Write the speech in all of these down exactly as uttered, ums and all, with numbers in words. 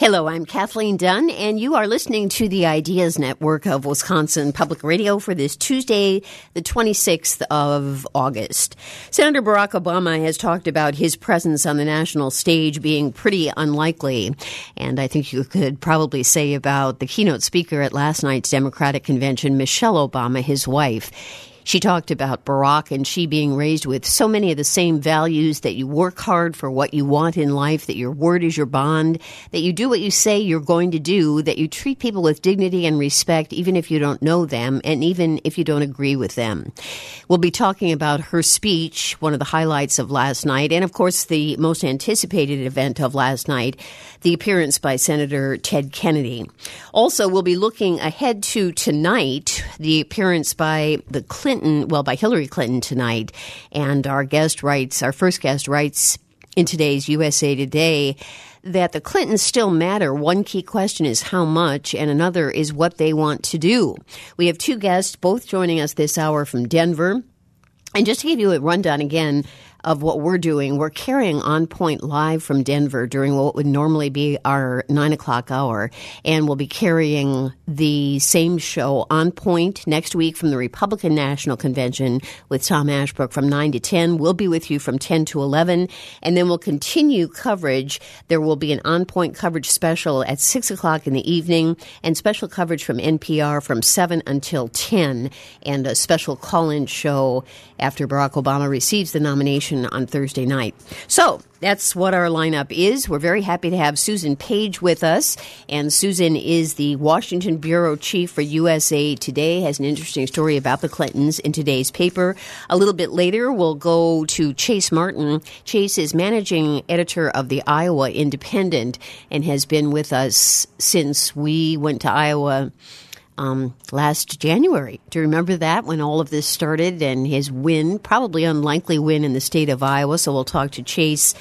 Hello, I'm Kathleen Dunn, and you are listening to the Ideas Network of Wisconsin Public Radio for this Tuesday, the twenty-sixth of August. Senator Barack Obama has talked about his presence on the national stage being pretty unlikely, and I think you could probably say about the keynote speaker at last night's Democratic convention, Michelle Obama, his wife. She talked about Barack and she being raised with so many of the same values, that you work hard for what you want in life, that your word is your bond, that you do what you say you're going to do, that you treat people with dignity and respect even if you don't know them and even if you don't agree with them. We'll be talking about her speech, one of the highlights of last night, and of course the most anticipated event of last night, the appearance by Senator Ted Kennedy. Also, we'll be looking ahead to tonight, the appearance by the Clinton well, by Hillary Clinton tonight. And our guest writes, our first guest writes in today's U S A Today that the Clintons still matter. One key question is how much, and another is what they want to do. We have two guests, both joining us this hour from Denver. And just to give you a rundown again of what we're doing, we're carrying On Point live from Denver during what would normally be our nine o'clock hour. And we'll be carrying the same show, On Point, next week from the Republican National Convention with Tom Ashbrook from nine to ten. We'll be with you from ten to eleven. And then we'll continue coverage. There will be an On Point coverage special at six o'clock in the evening and special coverage from N P R from seven until ten, and a special call-in show after Barack Obama receives the nomination on Thursday night. So that's what our lineup is. We're very happy to have Susan Page with us. And Susan is the Washington Bureau Chief for U S A Today, has an interesting story about the Clintons in today's paper. A little bit later, we'll go to Chase Martin. Chase is managing editor of the Iowa Independent and has been with us since we went to Iowa Um, last January. Do you remember that, when all of this started, and his win, probably unlikely win in the state of Iowa? So we'll talk to Chase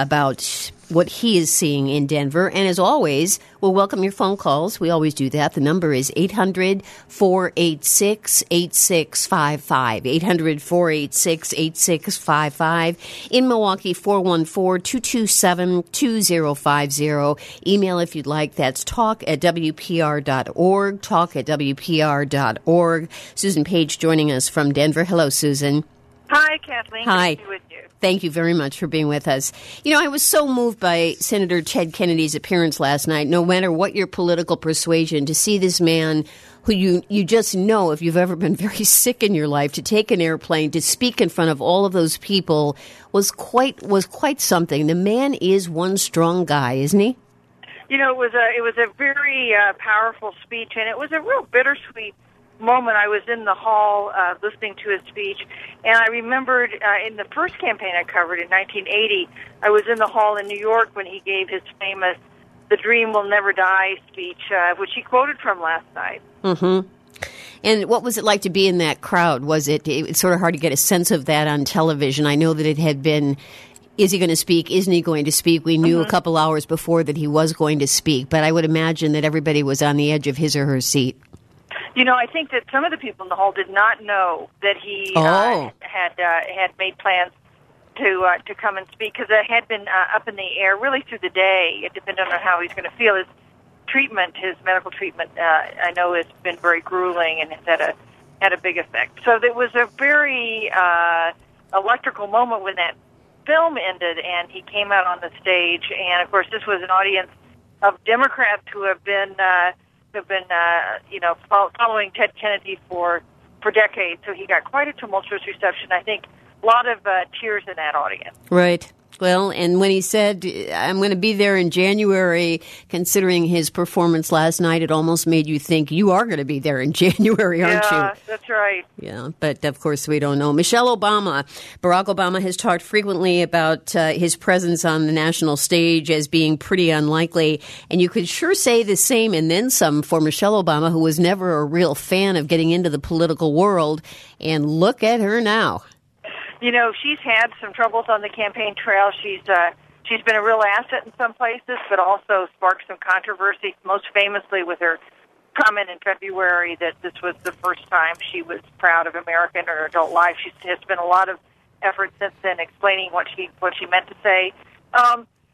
about what he is seeing in Denver. And as always, we'll welcome your phone calls. We always do that. The number is eight hundred, four eight six, eight six five five. eight hundred, four eight six, eight six five five. In Milwaukee, four one four, two two seven, two zero five zero. Email if you'd like. That's talk at W P R dot org. Talk at W P R dot org. Susan Page joining us from Denver. Hello, Susan. Hi, Kathleen. Hi. Good to be with you. Thank you very much for being with us. You know, I was so moved by Senator Ted Kennedy's appearance last night, no matter what your political persuasion, to see this man who you, you just know, if you've ever been very sick in your life, to take an airplane, to speak in front of all of those people was quite was quite something. The man is one strong guy, isn't he? You know, it was a it was a very uh, powerful speech, and it was a real bittersweet moment. I was in the hall uh, listening to his speech, and I remembered uh, in the first campaign I covered in nineteen eighty, I was in the hall in New York when he gave his famous "The Dream Will Never Die" speech, uh, which he quoted from last night. Mm-hmm. And what was it like to be in that crowd? Was it, it's sort of hard to get a sense of that on television. I know that it had been, is he going to speak? Isn't he going to speak? We knew mm-hmm. a couple hours before that he was going to speak, but I would imagine that everybody was on the edge of his or her seat. You know, I think that some of the people in the hall did not know that he oh. uh, had uh, had made plans to uh, to come and speak, because it had been uh, up in the air really through the day. It depended on how he's going to feel. His treatment, his medical treatment, uh, I know has been very grueling and has had a had a big effect. So there was a very uh, electrical moment when that film ended and he came out on the stage. And of course, this was an audience of Democrats who have been. Uh, have been, uh, you know, following Ted Kennedy for, for decades. So he got quite a tumultuous reception. I think a lot of uh, tears in that audience. Right. Well, and when he said, I'm going to be there in January, considering his performance last night, it almost made you think you are going to be there in January, aren't yeah, you? Yeah, that's right. Yeah, but of course we don't know. Michelle Obama. Barack Obama has talked frequently about uh, his presence on the national stage as being pretty unlikely. And you could sure say the same and then some for Michelle Obama, who was never a real fan of getting into the political world. And look at her now. You know, she's had some troubles on the campaign trail. She's uh, she's been a real asset in some places, but also sparked some controversy, most famously with her comment in February that this was the first time she was proud of America in her adult life. She's has spent a lot of effort since then explaining what she what she meant to say. Um,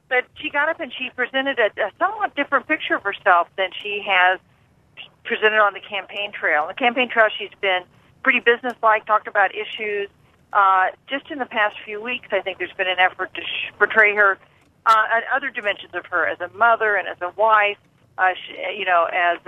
but she got up and she presented a, a somewhat different picture of herself than she has presented on the campaign trail. On the campaign trail, she's been pretty businesslike, talked about issues. Uh, just in the past few weeks, I think there's been an effort to sh- portray her uh, at other dimensions of her as a mother and as a wife, uh, she, you know, as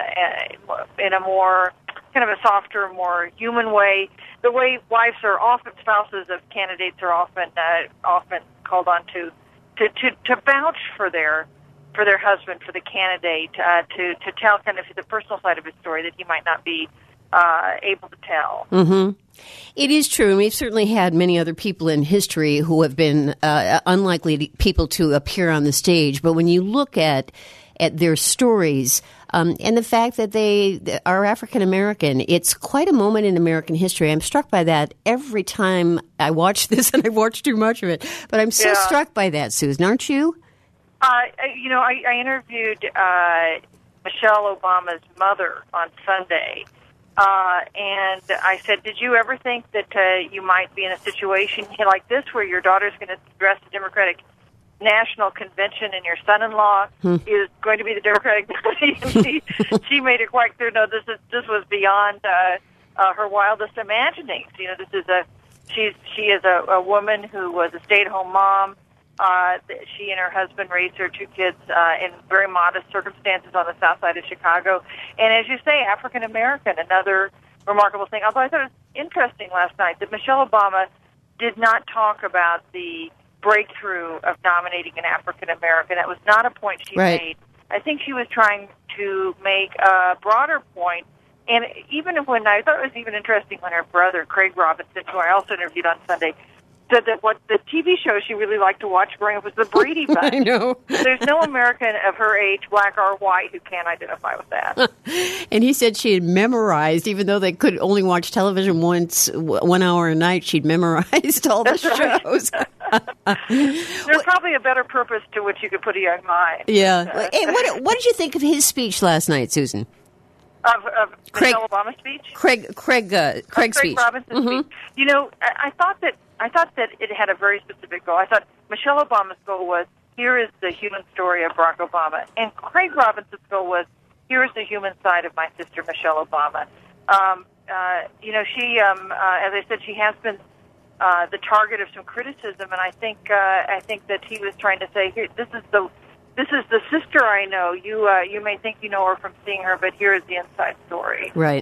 uh, in a more kind of a softer, more human way. The way wives are often, spouses of candidates are often uh, often called on to, to, to, to vouch for their for their husband, for the candidate, uh, to, to tell kind of the personal side of his story that he might not be uh, able to tell. Mm-hmm. It is true, and we've certainly had many other people in history who have been uh, unlikely people to appear on the stage. But when you look at at their stories um, and the fact that they are African American, it's quite a moment in American history. I'm struck by that every time I watch this, and I've watched too much of it. But I'm so yeah. struck by that, Susan, aren't you? Uh, you know, I, I interviewed uh, Michelle Obama's mother on Sunday, uh, and I said, did you ever think that uh, you might be in a situation like this where your daughter's going to address the Democratic National Convention and your son-in-law hmm. is going to be the Democratic nominee? And she, she made it quite clear, no, this is this was beyond uh, uh, her wildest imaginings. You know, this is a, she's, she is a, a woman who was a stay-at-home mom. Uh, she and her husband raised their two kids uh, in very modest circumstances on the south side of Chicago. And as you say, African American, another remarkable thing. Although I thought it was interesting last night that Michelle Obama did not talk about the breakthrough of nominating an African American. That was not a point she right. made. I think she was trying to make a broader point. And even when I thought it was even interesting when her brother, Craig Robinson, who I also interviewed on Sunday, said that what the T V show she really liked to watch growing up was the Brady Bunch. I know. There's no American of her age, black or white, who can't identify with that. And he said she had memorized, even though they could only watch television once, one hour a night, she'd memorized all the That's shows. Right. There's probably a better purpose to which you could put a young mind. Yeah. Hey, what, what did you think of his speech last night, Susan? Of, of Craig, Michelle Obama's speech? Craig, Craig, uh, Craig's Craig speech. Robinson's mm-hmm. speech. You know, I, I thought that I thought that it had a very specific goal. I thought Michelle Obama's goal was, here is the human story of Barack Obama. And Craig Robinson's goal was, here is the human side of my sister, Michelle Obama. Um, uh, you know, she, um, uh, as I said, she has been uh, the target of some criticism, and I think uh, I think that he was trying to say, here, this is the this is the sister I know. You uh, you may think you know her from seeing her, but here is the inside story. Right.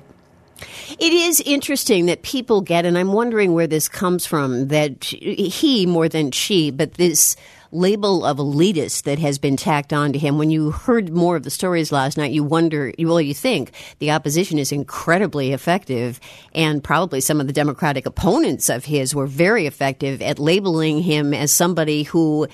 It is interesting that people get, and I'm wondering where this comes from, that he, more than she, but this label of elitist that has been tacked on to him. When you heard more of the stories last night, you wonder, well, you think the opposition is incredibly effective, and probably some of the Democratic opponents of his were very effective at labeling him as somebody who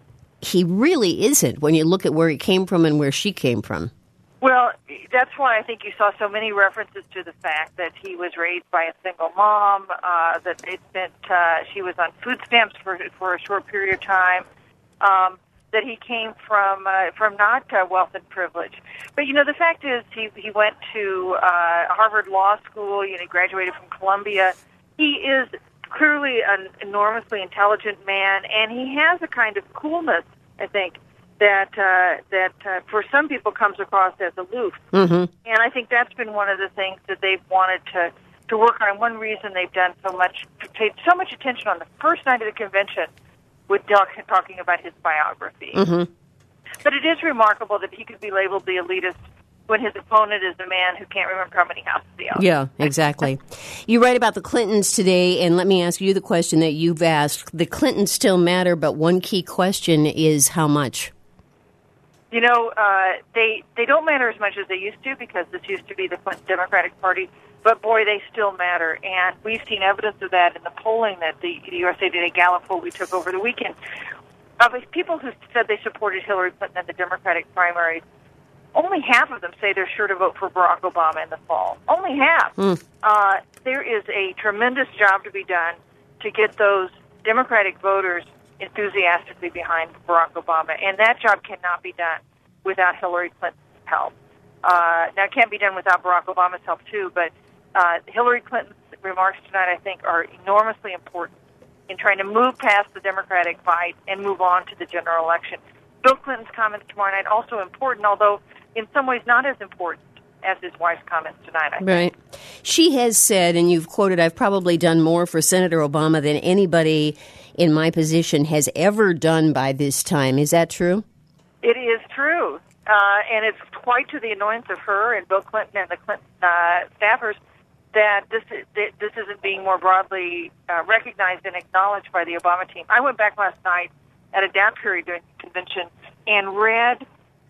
he really isn't when you look at where he came from and where she came from. Well, that's why I think you saw so many references to the fact that he was raised by a single mom, uh, that they spent, uh, she was on food stamps for for a short period of time, um, that he came from uh, from not uh, wealth and privilege. But, you know, the fact is he, he went to uh, Harvard Law School, you know, graduated from Columbia. He is clearly an enormously intelligent man, and he has a kind of coolness, I think, that uh, that uh, for some people comes across as aloof. Mm-hmm. And I think that's been one of the things that they've wanted to, to work on. One reason they've done so much, paid so much attention on the first night of the convention with Doug talking about his biography. Mm-hmm. But it is remarkable that he could be labeled the elitist when his opponent is a man who can't remember how many houses he owns. Yeah, exactly. You write about the Clintons today, and let me ask you the question that you've asked. The Clintons still matter, but one key question is how much? You know, uh, they they don't matter as much as they used to because this used to be the Clinton Democratic Party, but boy, they still matter. And we've seen evidence of that in the polling that the U S A Today Gallup poll we took over the weekend. Of people who said they supported Hillary Clinton in the Democratic primaries, only half of them say they're sure to vote for Barack Obama in the fall. Only half. Mm. Uh, there is a tremendous job to be done to get those Democratic voters enthusiastically behind Barack Obama, and that job cannot be done without Hillary Clinton's help. Uh, now, it can't be done without Barack Obama's help, too, but uh, Hillary Clinton's remarks tonight, I think, are enormously important in trying to move past the Democratic fight and move on to the general election. Bill Clinton's comments tomorrow night also important, although in some ways not as important as his wife's comments tonight, I think. Right. She has said, and you've quoted, I've probably done more for Senator Obama than anybody in my position has ever done by this time. Is that true? It is true. Uh, and it's quite to the annoyance of her and Bill Clinton and the Clinton uh, staffers that this is, that this isn't being more broadly uh, recognized and acknowledged by the Obama team. I went back last night at a down period during the convention and read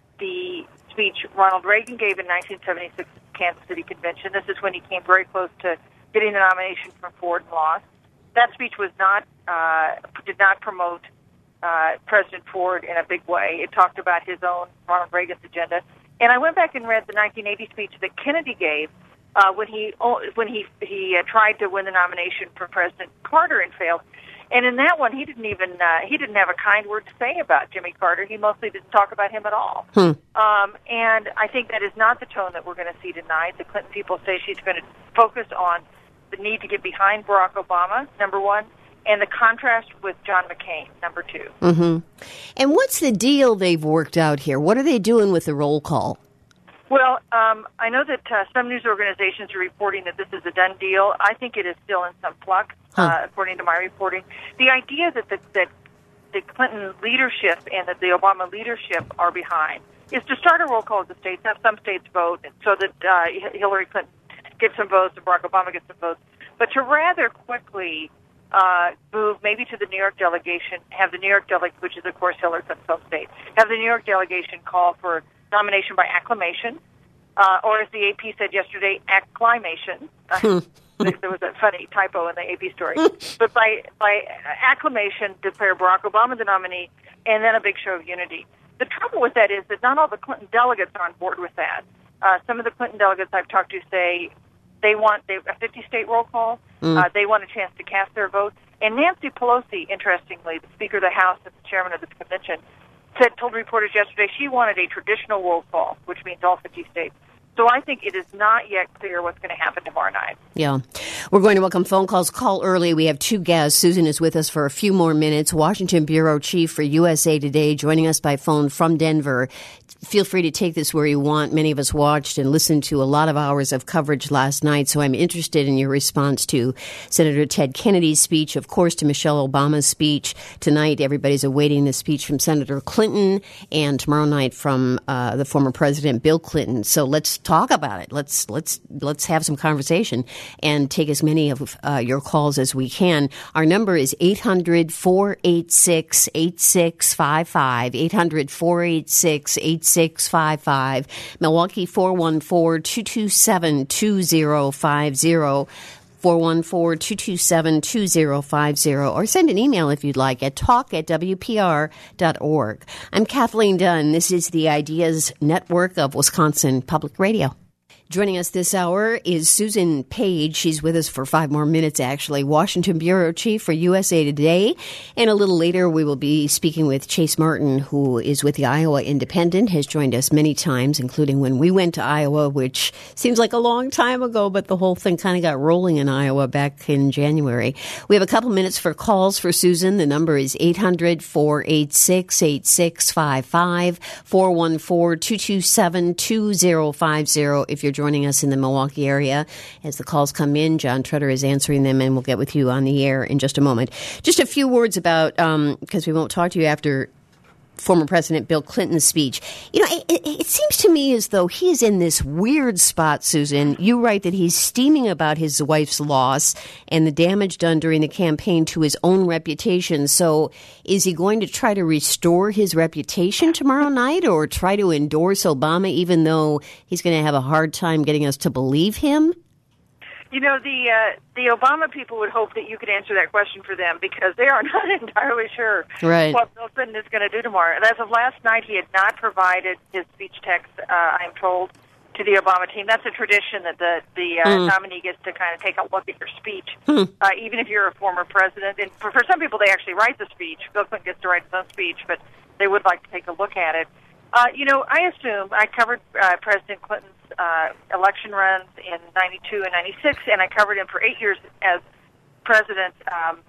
the speech Ronald Reagan gave in nineteen seventy-six Kansas City Convention. This is when he came very close to getting the nomination from Ford and lost. That speech was not uh, did not promote uh, President Ford in a big way. It talked about his own, Ronald Reagan's agenda. And I went back and read the nineteen eighty speech that Kennedy gave uh, when he when he he uh, tried to win the nomination for President Carter and failed. And in that one, he didn't even uh, he didn't have a kind word to say about Jimmy Carter. He mostly didn't talk about him at all. Hmm. Um, and I think that is not the tone that we're going to see tonight. The Clinton people say she's going to focus on the need to get behind Barack Obama, number one, and the contrast with John McCain, number two. Mm-hmm. And what's the deal they've worked out here? What are they doing with the roll call? Well, um, I know that uh, some news organizations are reporting that this is a done deal. I think it is still in some flux, huh. uh, according to my reporting. The idea that the, that the Clinton leadership and that the Obama leadership are behind is to start a roll call of the states, have some states vote, so that uh, Hillary Clinton gets some votes and Barack Obama gets some votes, but to rather quickly uh, move maybe to the New York delegation, have the New York delegation, which is, of course, Hillary Clinton's home state, have the New York delegation call for nomination by acclamation, uh, or as the A P said yesterday, acclimation. Uh, there was a funny typo in the A P story. But by by acclamation, declare Barack Obama the nominee, and then a big show of unity. The trouble with that is that not all the Clinton delegates are on board with that. Uh, some of the Clinton delegates I've talked to say they want they, a fifty-state roll call. Mm. Uh, they want a chance to cast their vote. And Nancy Pelosi, interestingly, the Speaker of the House and the chairman of this convention, said, told reporters yesterday she wanted a traditional roll call, which means all fifty states. So I think it is not yet clear what's going to happen tomorrow night. Yeah. We're going to welcome phone calls. Call early. We have two guests. Susan is with us for a few more minutes. Washington Bureau Chief for U S A Today, joining us by phone from Denver. Feel free to take this where you want. Many of us watched and listened to a lot of hours of coverage last night, so I'm interested in your response to Senator Ted Kennedy's speech, of course, to Michelle Obama's speech. Tonight, everybody's awaiting the speech from Senator Clinton, and tomorrow night from uh, the former President Bill Clinton. So let's talk about it. Let's let's let's have some conversation and take as many of uh, your calls as we can. Our number is eight hundred, four eight six, eight six five five, eight hundred, four eight six, eight six five five. Milwaukee, four one four, two two seven, two zero five zero. four one four, two two seven, two zero five zero, or send an email if you'd like at talk at w p r dot org. I'm Kathleen Dunn. This is the Ideas Network of Wisconsin Public Radio. Joining us this hour is Susan Page. She's with us for five more minutes, actually. Washington Bureau Chief for U S A Today. And a little later, we will be speaking with Chase Martin, who is with the Iowa Independent, has joined us many times, including when we went to Iowa, which seems like a long time ago, but the whole thing kind of got rolling in Iowa back in January. We have a couple minutes for calls for Susan. The number is eight hundred, four eight six, eight six five five, four one four, two two seven, two zero five zero if you're joining us in the Milwaukee area. As the calls come in, John Tretter is answering them, and we'll get with you on the air in just a moment. Just a few words about, um, because we won't talk to you after former President Bill Clinton's speech. You know, it, it seems to me as though he is in this weird spot, Susan. You write that he's steaming about his wife's loss and the damage done during the campaign to his own reputation. So is he going to try to restore his reputation tomorrow night, or try to endorse Obama even though he's going to have a hard time getting us to believe him? You know, the uh, the Obama people would hope that you could answer that question for them, because they are not entirely sure right. what Bill Clinton is going to do tomorrow. And as of last night, he had not provided his speech text, uh, I am told, to the Obama team. That's a tradition that the, the uh, mm. nominee gets to kind of take a look at your speech, mm. uh, even if you're a former president. And for, for some people, they actually write the speech. Bill Clinton gets to write his own speech, but they would like to take a look at it. Uh, you know, I assume I covered uh, President Clinton's uh, election runs in ninety-two and ninety-six, and I covered him for eight years as president um,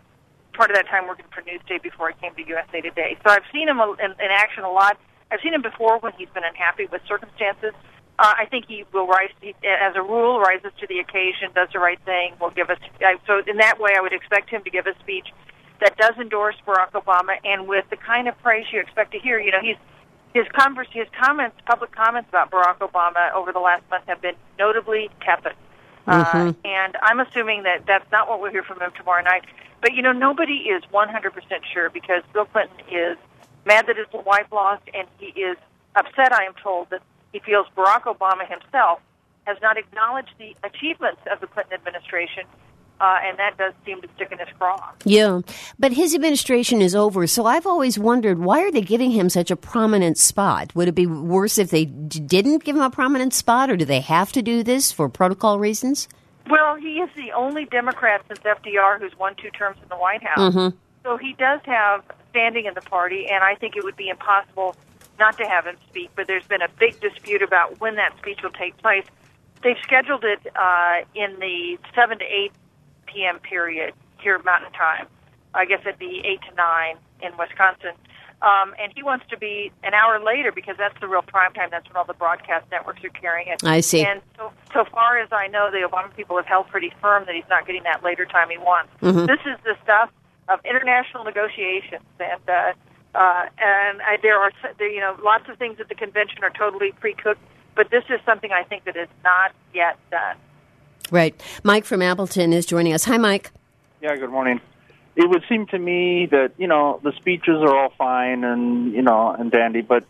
part of that time working for Newsday before I came to U S A Today. So I've seen him in, in action a lot. I've seen him before when he's been unhappy with circumstances. Uh, I think he will rise, he, as a rule, rises to the occasion, does the right thing, will give us. Uh, so in that way, I would expect him to give a speech that does endorse Barack Obama, and with the kind of praise you expect to hear. You know, he's his converse, his comments, public comments about Barack Obama over the last month have been notably tepid. Mm-hmm. Uh, and I'm assuming that that's not what we'll hear from him tomorrow night. But, you know, nobody is one hundred percent sure because Bill Clinton is mad that his wife lost, and he is upset, I am told, that he feels Barack Obama himself has not acknowledged the achievements of the Clinton administration, uh, and that does seem to stick in his craw. Yeah, but his administration is over, so I've always wondered, why are they giving him such a prominent spot? Would it be worse if they d- didn't give him a prominent spot, or do they have to do this for protocol reasons? Well, he is the only Democrat since F D R who's won two terms in the White House. Mm-hmm. So he does have standing in the party, and I think it would be impossible not to have him speak. But there's been a big dispute about when that speech will take place. They've scheduled it uh, in the seven to eight p.m. period here Mountain Time. I guess it'd be eight to nine in Wisconsin. Um, and he wants to be an hour later because that's the real prime time. That's when all the broadcast networks are carrying it. I see. And so, so far as I know, the Obama people have held pretty firm that he's not getting that later time he wants. Mm-hmm. This is the stuff of international negotiations, and uh, uh, and I, there are there, you know lots of things at the convention are totally pre-cooked, but this is something I think that is not yet done. Right. Mike from Appleton is joining us. Hi, Mike. Yeah. Good morning. It would seem to me that, you know, the speeches are all fine and, you know, and dandy, but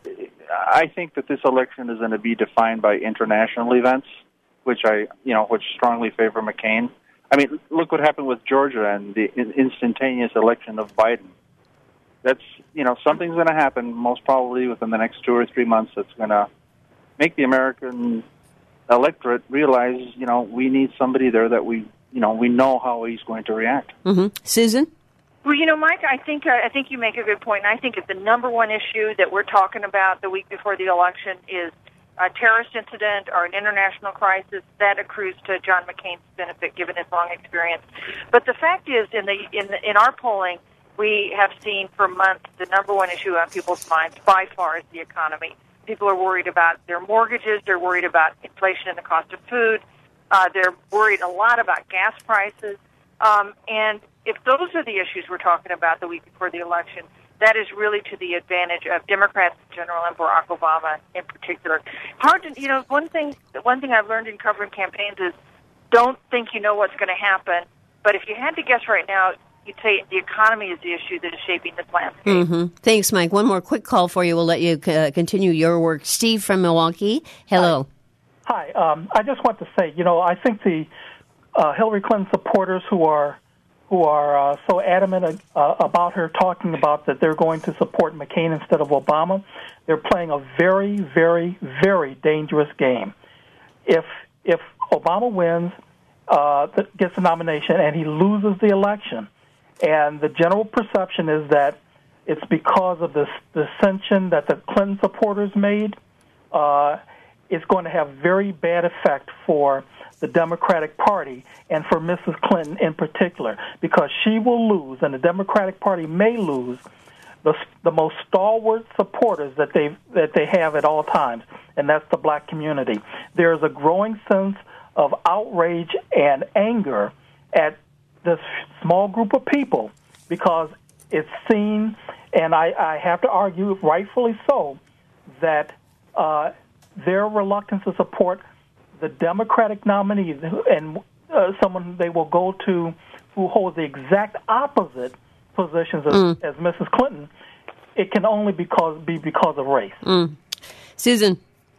I think that this election is going to be defined by international events, which I, you know, which strongly favor McCain. I mean, look what happened with Georgia and the instantaneous election of Biden. That's, you know, something's going to happen most probably within the next two or three months that's going to make the American electorate realize, you know, we need somebody there that we, you know, we know how he's going to react. Mm-hmm. Susan? Well, you know, Mike, I think uh, I think you make a good point, and I think if the number one issue that we're talking about the week before the election is a terrorist incident or an international crisis, that accrues to John McCain's benefit, given his long experience. But the fact is, in the in the, in our polling, we have seen for months the number one issue on people's minds by far is the economy. People are worried about their mortgages. They're worried about inflation and the cost of food. Uh, they're worried a lot about gas prices. Um, and if those are the issues we're talking about the week before the election, that is really to the advantage of Democrats in general and Barack Obama in particular. Hard to, you know, one thing, one thing I've learned in covering campaigns is don't think you know what's going to happen. But if you had to guess right now, you'd say the economy is the issue that is shaping this landscape. Mm-hmm. Thanks, Mike. One more quick call for you. We'll let you uh, continue your work. Steve from Milwaukee. Hello. Hi. Hi. Um, I just want to say, you know, I think the uh, Hillary Clinton supporters who are who are uh, so adamant uh, about her talking about that they're going to support McCain instead of Obama, they're playing a very, very, very dangerous game. If if Obama wins, uh, gets the nomination, and he loses the election, and the general perception is that it's because of this dissension that the Clinton supporters made, uh, it's going to have very bad effect for the Democratic Party and for Missus Clinton in particular, because she will lose, and the Democratic Party may lose, the the most stalwart supporters that they that they have at all times, and that's the black community. There is a growing sense of outrage and anger at this small group of people because it's seen, and I, I have to argue, rightfully so, that uh, their reluctance to support the Democratic nominee and uh, someone they will go to who holds the exact opposite positions as, mm. as Missus Clinton, it can only because, be because of race. Mm. Susan?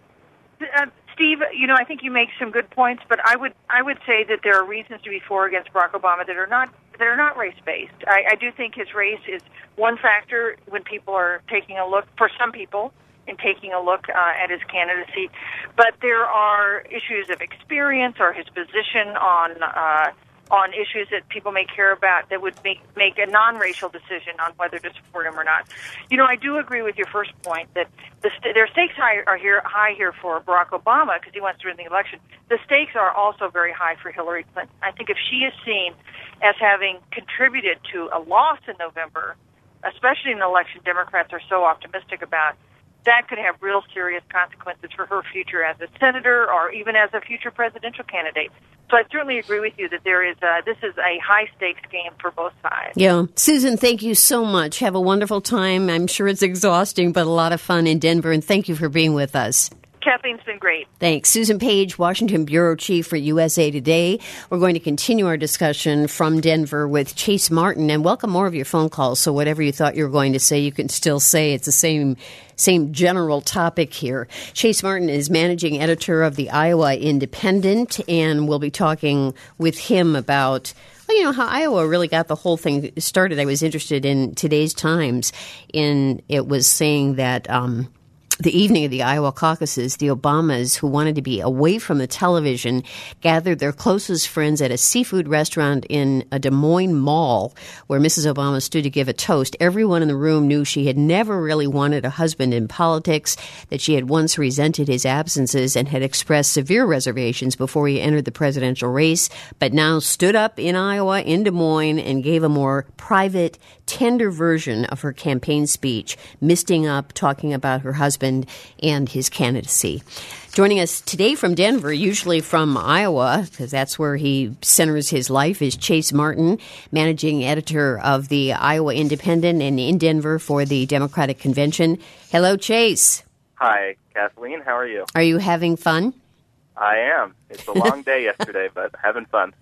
Uh, Steve, you know, I think you make some good points, but I would I would say that there are reasons to be for or against Barack Obama that are not that are not race-based. I, I do think his race is one factor when people are taking a look, for some people, in taking a look uh, at his candidacy. But there are issues of experience or his position on uh, on issues that people may care about that would make, make a non-racial decision on whether to support him or not. You know, I do agree with your first point that the st- their stakes high, are here, high here for Barack Obama because he wants to win the election. The stakes are also very high for Hillary Clinton. I think if she is seen as having contributed to a loss in November, especially in an election Democrats are so optimistic about, that could have real serious consequences for her future as a senator or even as a future presidential candidate. So I certainly agree with you that there is a, this is a high-stakes game for both sides. Yeah. Susan, thank you so much. Have a wonderful time. I'm sure it's exhausting, but a lot of fun in Denver, and thank you for being with us. Kathleen's been great. Thanks. Susan Page, Washington Bureau Chief for U S A Today. We're going to continue our discussion from Denver with Chase Martin, and welcome more of your phone calls. So whatever you thought you were going to say, you can still say. It's the same same general topic here. Chase Martin is managing editor of the Iowa Independent, and we'll be talking with him about, well, you know, how Iowa really got the whole thing started. I was interested in today's Times, in it was saying that um, the evening of the Iowa caucuses, the Obamas, who wanted to be away from the television, gathered their closest friends at a seafood restaurant in a Des Moines mall where Missus Obama stood to give a toast. Everyone in the room knew she had never really wanted a husband in politics, that she had once resented his absences and had expressed severe reservations before he entered the presidential race, but now stood up in Iowa, in Des Moines, and gave a more private, tender version of her campaign speech, misting up, talking about her husband and his candidacy. Joining us today from Denver, usually from Iowa, because that's where he centers his life, is Chase Martin, managing editor of the Iowa Independent and in Denver for the Democratic Convention. Hello, Chase. Hi, Kathleen. How are you? Are you having fun? I am. It's a long day yesterday, but having fun.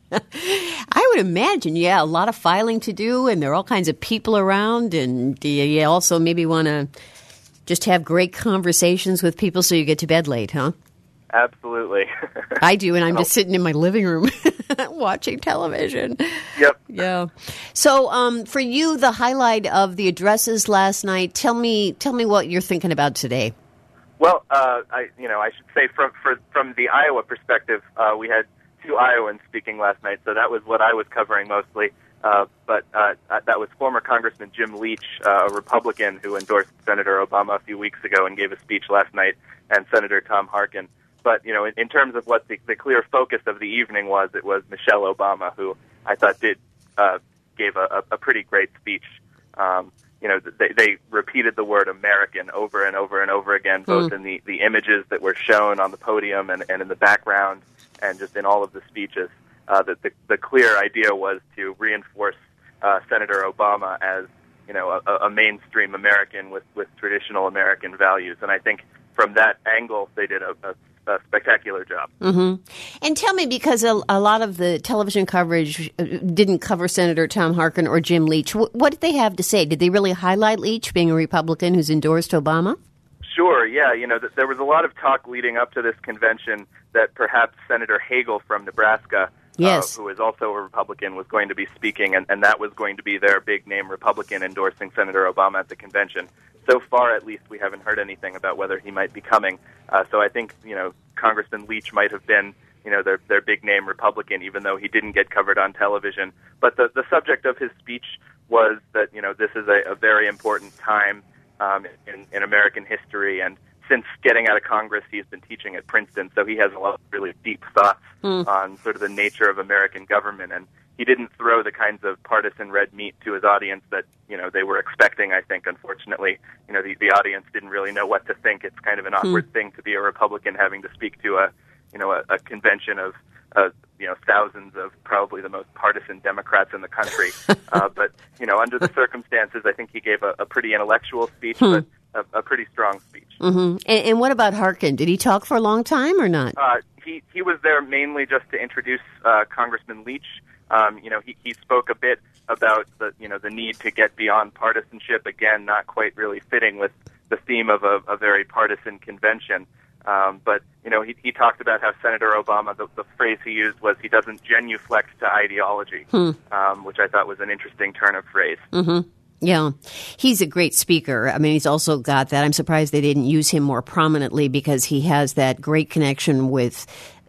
I would imagine, yeah, a lot of filing to do, and there are all kinds of people around, and do you also maybe want to just have great conversations with people so you get to bed late, huh? Absolutely. I do, and I'm just sitting in my living room watching television. Yep. Yeah. So, um, for you, the highlight of the addresses last night. Tell me, tell me what you're thinking about today. Well, uh, I, you know, I should say from for, from the Iowa perspective, uh, we had two Iowans speaking last night, so that was what I was covering mostly. Uh, but uh, that was former Congressman Jim Leach, uh, a Republican who endorsed Senator Obama a few weeks ago and gave a speech last night, and Senator Tom Harkin. But, you know, in, in terms of what the, the clear focus of the evening was, it was Michelle Obama, who I thought did uh, gave a, a pretty great speech. Um, you know, they, they repeated the word American over and over and over again, both mm. in the, the images that were shown on the podium and, and in the background and just in all of the speeches. Uh, that the, the clear idea was to reinforce uh, Senator Obama as, you know, a, a mainstream American with, with traditional American values. And I think from that angle, they did a, a, a spectacular job. Mm-hmm. And tell me, because a, a lot of the television coverage didn't cover Senator Tom Harkin or Jim Leach, what, what did they have to say? Did they really highlight Leach being a Republican who's endorsed Obama? Sure, yeah. You know, th- there was a lot of talk leading up to this convention that perhaps Senator Hagel from Nebraska, Yes. Uh, who is also a Republican, was going to be speaking, and, and that was going to be their big-name Republican endorsing Senator Obama at the convention. So far, at least, we haven't heard anything about whether he might be coming. Uh, so I think, you know, Congressman Leach might have been, you know, their, their big-name Republican, even though he didn't get covered on television. But the, the subject of his speech was that, you know, this is a, a very important time um, in, in American history, and since getting out of Congress, he's been teaching at Princeton, so he has a lot of really deep thoughts mm. on sort of the nature of American government. And he didn't throw the kinds of partisan red meat to his audience that, you know, they were expecting, I think, unfortunately. You know, the, the audience didn't really know what to think. It's kind of an awkward mm. thing to be a Republican having to speak to a, you know, a, a convention of, uh, you know, thousands of probably the most partisan Democrats in the country. uh, but, you know, under the circumstances, I think he gave a, a pretty intellectual speech, hmm. but a, a pretty strong speech. Mm-hmm. And, and what about Harkin? Did he talk for a long time or not? Uh, he, he was there mainly just to introduce uh, Congressman Leach. Um, you know, he, he spoke a bit about the, you know, the need to get beyond partisanship, again, not quite really fitting with the theme of a, a very partisan convention. Um, but, you know, he, he talked about how Senator Obama, the, the phrase he used was he doesn't genuflect to ideology, hmm. um, which I thought was an interesting turn of phrase. Mm-hmm. Yeah, he's a great speaker. I mean, he's also got that. I'm surprised they didn't use him more prominently because he has that great connection with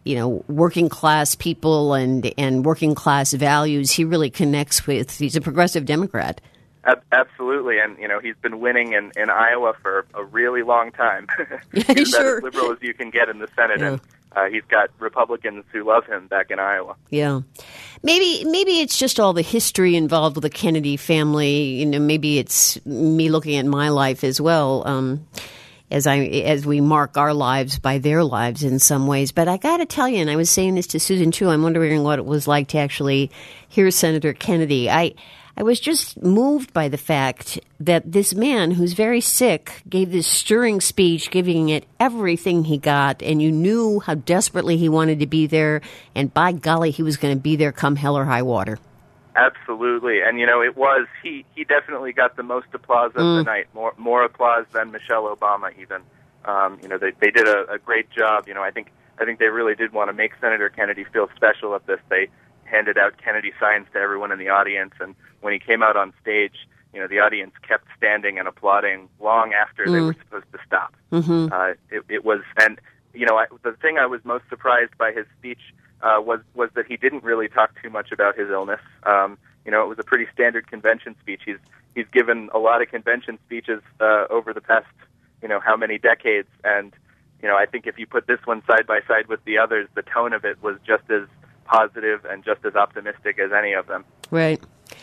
you know, working class people and, and working class values. He really connects with, he's a progressive Democrat. Absolutely, and you know he's been winning in, in Iowa for a really long time. Yeah, he's sure. As liberal as you can get in the Senate, yeah. and uh, he's got Republicans who love him back in Iowa. Yeah, maybe maybe it's just all the history involved with the Kennedy family. You know, maybe it's me looking at my life as well. Um, As I as we mark our lives by their lives in some ways, but I got to tell you, and I was saying this to Susan too. I'm wondering what it was like to actually hear Senator Kennedy. I. I was just moved by the fact that this man who's very sick gave this stirring speech, giving it everything he got, and you knew how desperately he wanted to be there, and by golly, he was going to be there come hell or high water. Absolutely, and you know, it was, he, he definitely got the most applause of mm. the night, more more applause than Michelle Obama even. Um, you know, they they did a, a great job. You know, I think I think they really did want to make Senator Kennedy feel special at this. They handed out Kennedy signs to everyone in the audience, and when he came out on stage, you know, the audience kept standing and applauding long after mm. they were supposed to stop. Mm-hmm. Uh, it, it was, and you know, I, the thing I was most surprised by his speech uh, was was that he didn't really talk too much about his illness. Um, you know, it was a pretty standard convention speech. He's he's given a lot of convention speeches uh, over the past, you know, how many decades, and you know, I think if you put this one side by side with the others, the tone of it was just as positive and just as optimistic as any of them. Right.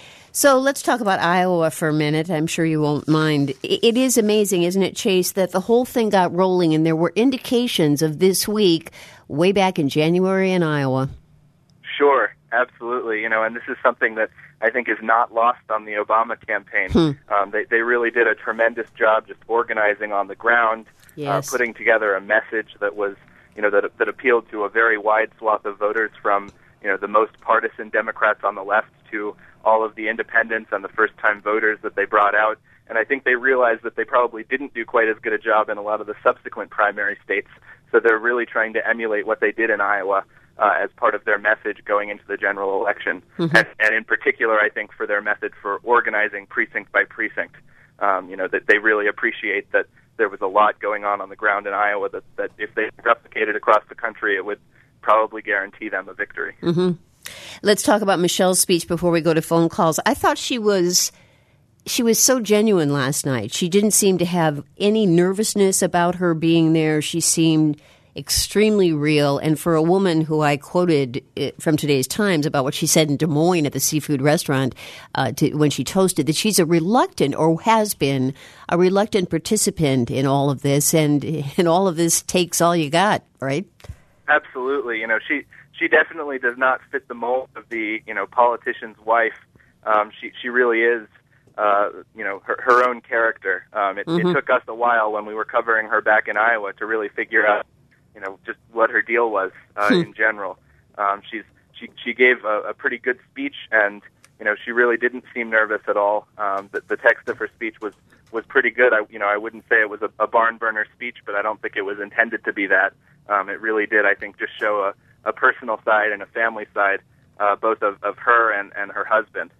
So let's talk about Iowa for a minute. I'm sure you won't mind. It is amazing, isn't it, Chase, that the whole thing got rolling, and there were indications of this week way back in January in Iowa. Sure, absolutely. You know, and this is something that I think is not lost on the Obama campaign. Hmm. Um, they, they really did a tremendous job just organizing on the ground, yes. uh, putting together a message that was, you know, that that appealed to a very wide swath of voters, from, you know, the most partisan Democrats on the left to all of the independents and the first-time voters that they brought out. And I think they realized that they probably didn't do quite as good a job in a lot of the subsequent primary states. So they're really trying to emulate what they did in Iowa uh, as part of their message going into the general election. Mm-hmm. And, and in particular, I think, for their method for organizing precinct by precinct. Um, you know, that they really appreciate that there was a lot going on on the ground in Iowa that, that if they replicated across the country, it would probably guarantee them a victory. Mm-hmm. Let's talk about Michelle's speech before we go to phone calls. I thought she was she was so genuine last night. She didn't seem to have any nervousness about her being there. She seemed extremely real. And for a woman who I quoted from today's Times about what she said in Des Moines at the seafood restaurant uh, to, when she toasted, that she's a reluctant, or has been a reluctant participant in all of this. And, and all of this takes all you got, right? Absolutely. You know, she... She definitely does not fit the mold of the, you know, politician's wife. Um, she she really is, uh, you know, her, her own character. Um, it, mm-hmm. it took us a while when we were covering her back in Iowa to really figure out, you know, just what her deal was uh, hmm. in general. Um, she's she she gave a, a pretty good speech, and you know, she really didn't seem nervous at all. Um, the, the text of her speech was was pretty good. I you know I wouldn't say it was a, a barn burner speech, but I don't think it was intended to be that. Um, it really did, I think, just show a a personal side and a family side, uh, both of, of her and, and her husband.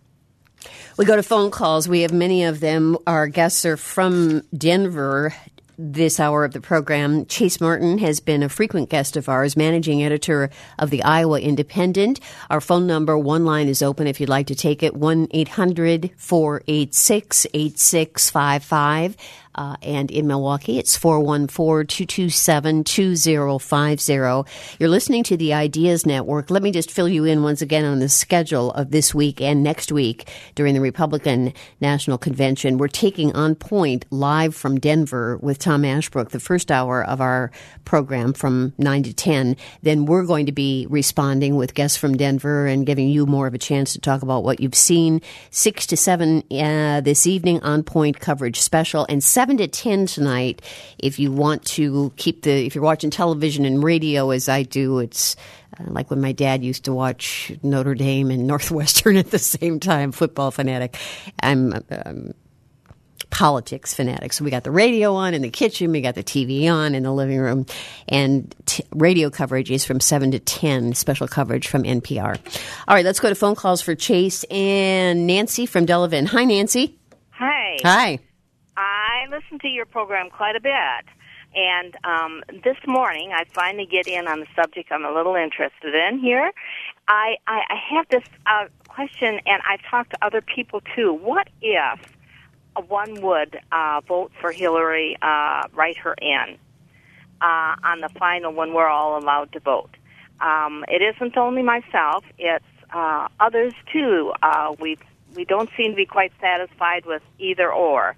We go to phone calls. We have many of them. Our guests are from Denver this hour of the program. Chase Martin has been a frequent guest of ours, managing editor of the Iowa Independent. Our phone number, one line is open if you'd like to take it, one eight hundred four eight six eight six five five. Uh, and in Milwaukee, it's four one four two two seven two zero five zero. You're listening to the Ideas Network. Let me just fill you in once again on the schedule of this week and next week during the Republican National Convention. We're taking On Point live from Denver with Tom Ashbrook, the first hour of our program from nine to ten. Then we're going to be responding with guests from Denver and giving you more of a chance to talk about what you've seen. six to seven uh, this evening, On Point coverage special, and seven to ten tonight. If you want to keep the, if you're watching television and radio as I do, it's uh, like when my dad used to watch Notre Dame and Northwestern at the same time, football fanatic. I'm um, politics fanatic. So we got the radio on in the kitchen, we got the T V on in the living room, and t- radio coverage is from seven to ten, special coverage from N P R. All right, let's go to phone calls for Chase and Nancy from Delavan. Hi, Nancy. Hi. Hi. I listen to your program quite a bit. And um, this morning, I finally get in on the subject I'm a little interested in here. I, I, I have this uh, question, and I've talked to other people, too. What if one would uh, vote for Hillary, uh, write her in uh, on the final when we're all allowed to vote? Um, it isn't only myself. It's uh, others, too. Uh, we we don't seem to be quite satisfied with either or.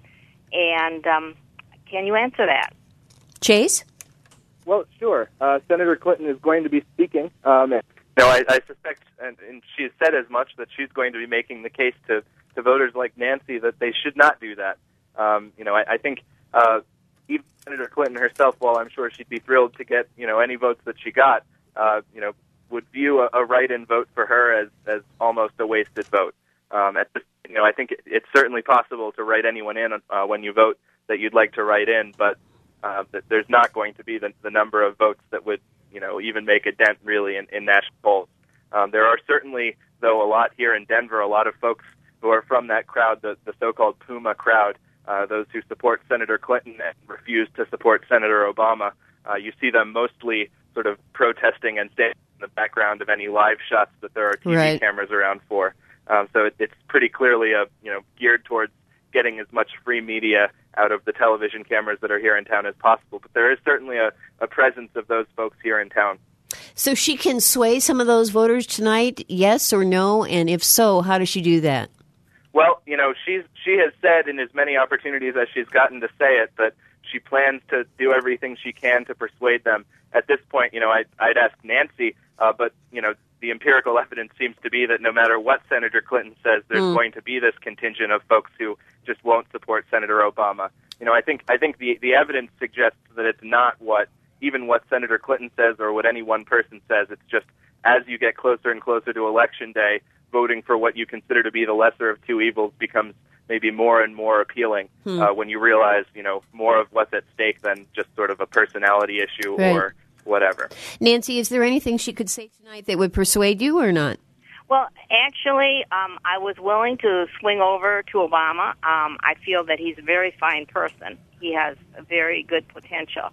And um, can you answer that? Chase? Well, sure. Uh, Senator Clinton is going to be speaking. Um, and, no, I, I suspect, and, and she has said as much, that she's going to be making the case to, to voters like Nancy that they should not do that. Um, you know, I, I think uh, even Senator Clinton herself, while I'm sure she'd be thrilled to get, you know, any votes that she got, uh, you know, would view a, a write-in vote for her as, as almost a wasted vote. Um, at this, you know, I think it, it's certainly possible to write anyone in uh, when you vote that you'd like to write in, but uh, that there's not going to be the, the number of votes that would, you know, even make a dent really in, in national polls. Um, there are certainly, though, a lot here in Denver, a lot of folks who are from that crowd, the, the so-called Puma crowd, uh, those who support Senator Clinton and refuse to support Senator Obama. Uh, you see them mostly sort of protesting and standing in the background of any live shots that there are T V right. cameras around for. Um, so it, it's pretty clearly a, you know, geared towards getting as much free media out of the television cameras that are here in town as possible. But there is certainly a, a presence of those folks here in town. So she can sway some of those voters tonight, yes or no? And if so, how does she do that? Well, you know, she's she has said in as many opportunities as she's gotten to say it that she plans to do everything she can to persuade them. At this point, you know, I, I'd ask Nancy, uh, but, you know, the empirical evidence seems to be that no matter what Senator Clinton says, there's mm. going to be this contingent of folks who just won't support Senator Obama. You know, I think I think the, the evidence suggests that it's not what even what Senator Clinton says or what any one person says. It's just as you get closer and closer to Election Day, voting for what you consider to be the lesser of two evils becomes maybe more and more appealing hmm. uh, when you realize, you know, more of what's at stake than just sort of a personality issue right. or whatever. Nancy, is there anything she could say tonight that would persuade you or not? Well, actually, um, I was willing to swing over to Obama. Um, I feel that he's a very fine person. He has a very good potential.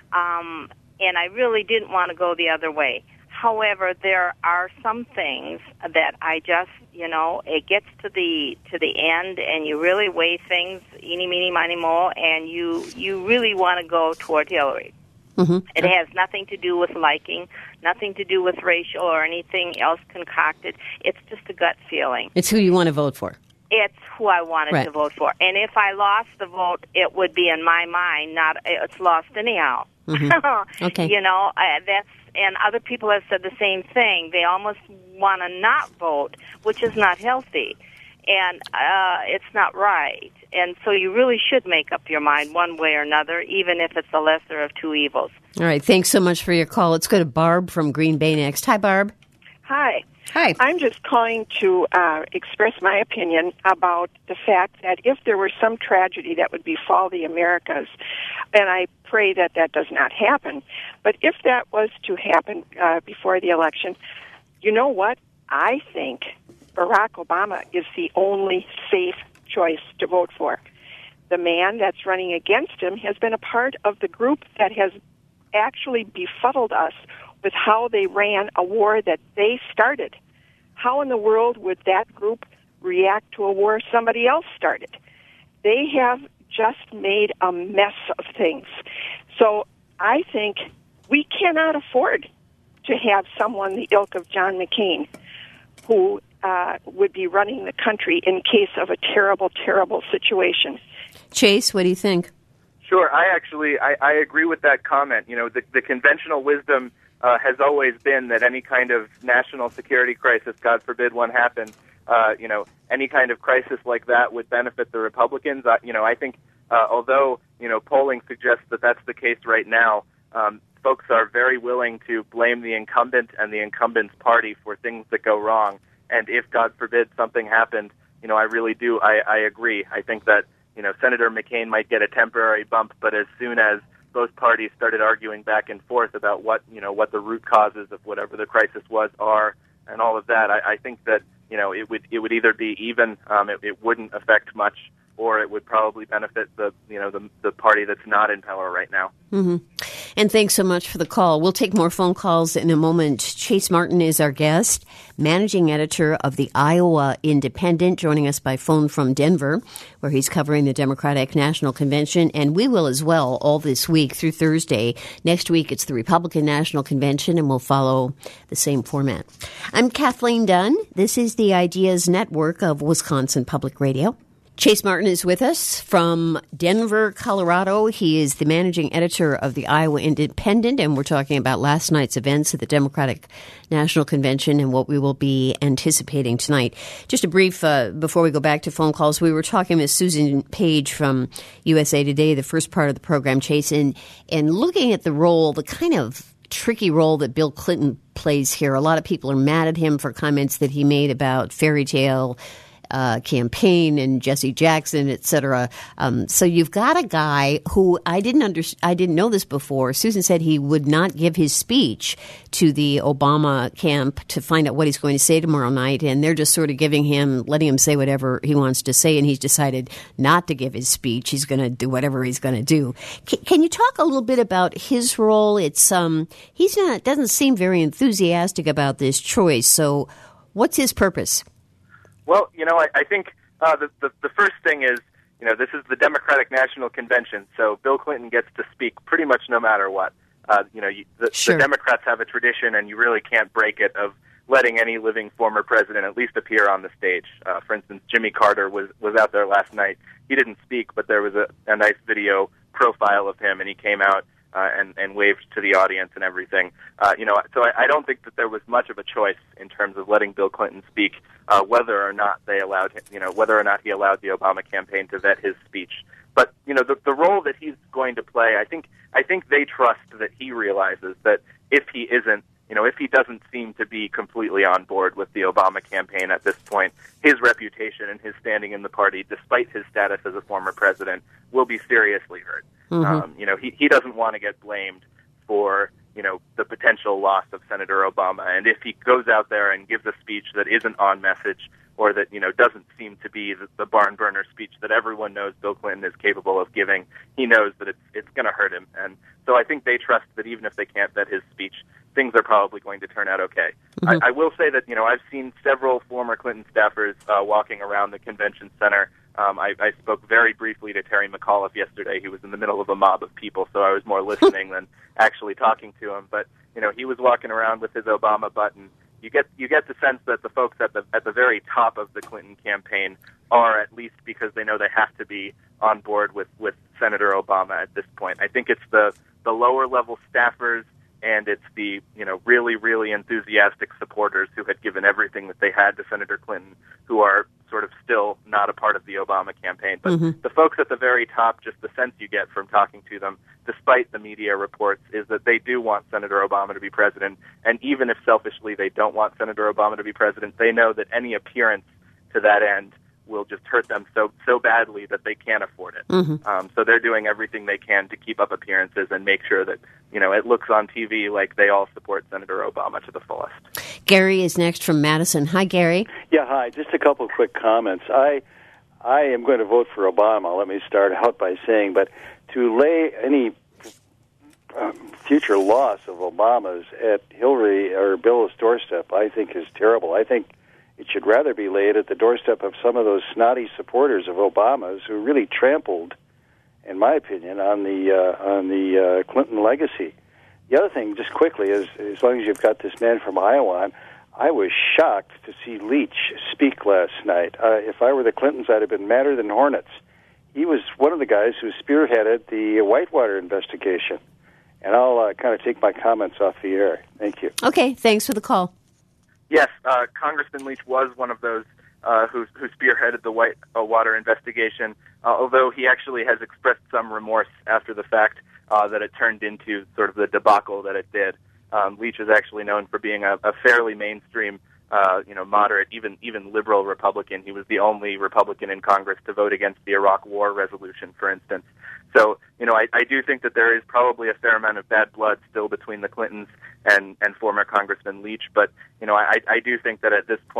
Um, and I really didn't want to go the other way. However, there are some things that I just, you know, it gets to the to the end, and you really weigh things, eeny, meeny, miny, mo, and you, you really want to go toward Hillary. Mm-hmm. It has nothing to do with liking, nothing to do with racial or anything else concocted. It's just a gut feeling. It's who you want to vote for. It's who I wanted right. to vote for. And if I lost the vote, it would be in my mind, not it's lost anyhow. Mm-hmm. Okay. You know, uh, that's, and other people have said the same thing. They almost want to not vote, which is not healthy. And uh, it's not right. And so you really should make up your mind one way or another, even if it's the lesser of two evils. All right. Thanks so much for your call. Let's go to Barb from Green Bay next. Hi, Barb. Hi. Hi. I'm just calling to uh, express my opinion about the fact that if there were some tragedy that would befall the Americas, and I pray that that does not happen, but if that was to happen uh, before the election, you know what? I think Barack Obama is the only safe choice to vote for. The man that's running against him has been a part of the group that has actually befuddled us with how they ran a war that they started. How in the world would that group react to a war somebody else started? They have just made a mess of things. So I think we cannot afford to have someone the ilk of John McCain who uh, would be running the country in case of a terrible, terrible situation. Chase, what do you think? Sure. I actually, I, I agree with that comment. You know, the, the conventional wisdom uh, has always been that any kind of national security crisis, God forbid one happen, uh, you know, any kind of crisis like that would benefit the Republicans. Uh, you know, I think uh, although, you know, polling suggests that that's the case right now, um, folks are very willing to blame the incumbent and the incumbent's party for things that go wrong. And if, God forbid, something happened, you know, I really do, I, I agree. I think that, you know, Senator McCain might get a temporary bump, but as soon as both parties started arguing back and forth about what, you know, what the root causes of whatever the crisis was are and all of that, I, I think that, you know, it would it would either be even, um, it, it wouldn't affect much or it would probably benefit the you know the the party that's not in power right now. Mm-hmm. And thanks so much for the call. We'll take more phone calls in a moment. Chase Martin is our guest, managing editor of the Iowa Independent, joining us by phone from Denver, where he's covering the Democratic National Convention. And we will as well all this week through Thursday. Next week, it's the Republican National Convention, and we'll follow the same format. I'm Kathleen Dunn. This is the Ideas Network of Wisconsin Public Radio. Chase Martin is with us from Denver, Colorado. He is the managing editor of the Iowa Independent, and we're talking about last night's events at the Democratic National Convention and what we will be anticipating tonight. Just a brief, uh, before we go back to phone calls, we were talking with Susan Page from U S A Today, the first part of the program, Chase, and, and looking at the role, the kind of tricky role that Bill Clinton plays here. A lot of people are mad at him for comments that he made about fairy tale Uh, campaign and Jesse Jackson, et cetera. Um, so you've got a guy who I didn't under, I didn't know this before. Susan said he would not give his speech to the Obama camp to find out what he's going to say tomorrow night, and they're just sort of giving him, letting him say whatever he wants to say, and he's decided not to give his speech. He's going to do whatever he's going to do. C- can you talk a little bit about his role? It's um, he's not doesn't seem very enthusiastic about this choice. So, what's his purpose? Well, you know, I, I think uh, the, the the first thing is, you know, this is the Democratic National Convention, so Bill Clinton gets to speak pretty much no matter what. Uh, you know, you, the, sure. the Democrats have a tradition, and you really can't break it, of letting any living former president at least appear on the stage. Uh, for instance, Jimmy Carter was, was out there last night. He didn't speak, but there was a, a nice video profile of him, and he came out Uh, and, and waved to the audience and everything. Uh, you know, so I, I don't think that there was much of a choice in terms of letting Bill Clinton speak, uh, whether or not they allowed him, you know, whether or not he allowed the Obama campaign to vet his speech. But, you know, the, the role that he's going to play, I think, I think they trust that he realizes that if he isn't, you know, if he doesn't seem to be completely on board with the Obama campaign at this point, his reputation and his standing in the party, despite his status as a former president, will be seriously hurt. Mm-hmm. Um, you know, he, he doesn't want to get blamed for, you know, the potential loss of Senator Obama. And if he goes out there and gives a speech that isn't on message, or that, you know, doesn't seem to be the, the barn burner speech that everyone knows Bill Clinton is capable of giving, he knows that it's it's going to hurt him. And so I think they trust that even if they can't vet his speech, things are probably going to turn out okay. Mm-hmm. I, I will say that, you know, I've seen several former Clinton staffers uh, walking around the convention center. Um, I, I spoke very briefly to Terry McAuliffe yesterday. He was in the middle of a mob of people, so I was more listening than actually talking to him. But, you know, he was walking around with his Obama button. You get you get the sense that the folks at the at the very top of the Clinton campaign are, at least because they know they have to be on board with, with Senator Obama at this point. I think it's the, the lower level staffers, and it's the, you know, really, really enthusiastic supporters who had given everything that they had to Senator Clinton, who are sort of still not a part of the Obama campaign. But mm-hmm. the folks at the very top, just the sense you get from talking to them, despite the media reports, is that they do want Senator Obama to be president. And even if selfishly they don't want Senator Obama to be president, they know that any appearance to that end will just hurt them so so badly that they can't afford it. Mm-hmm. Um, so they're doing everything they can to keep up appearances and make sure that, you know, it looks on T V like they all support Senator Obama to the fullest. Gary is next from Madison. Hi, Gary. Yeah, hi. Just a couple of quick comments. I I am going to vote for Obama. Let me start out by saying, but to lay any um, future loss of Obama's at Hillary or Bill's doorstep, I think is terrible. I think it should rather be laid at the doorstep of some of those snotty supporters of Obama's who really trampled, in my opinion, on the uh, on the uh, Clinton legacy. The other thing, just quickly, is as long as you've got this man from Iowa on, I was shocked to see Leach speak last night. Uh, if I were the Clintons, I'd have been madder than hornets. He was one of the guys who spearheaded the Whitewater investigation. And I'll uh, kind of take my comments off the air. Thank you. Okay, thanks for the call. Yes, uh, Congressman Leach was one of those uh, who, who spearheaded the Whitewater investigation, uh, although he actually has expressed some remorse after the fact uh, that it turned into sort of the debacle that it did. Um, Leach is actually known for being a, a fairly mainstream, uh, you know, moderate, even even liberal Republican. He was the only Republican in Congress to vote against the Iraq War resolution, for instance. So, you know, I, I do think that there is probably a fair amount of bad blood still between the Clintons and, and former Congressman Leach. But, you know, I, I do think that at this point,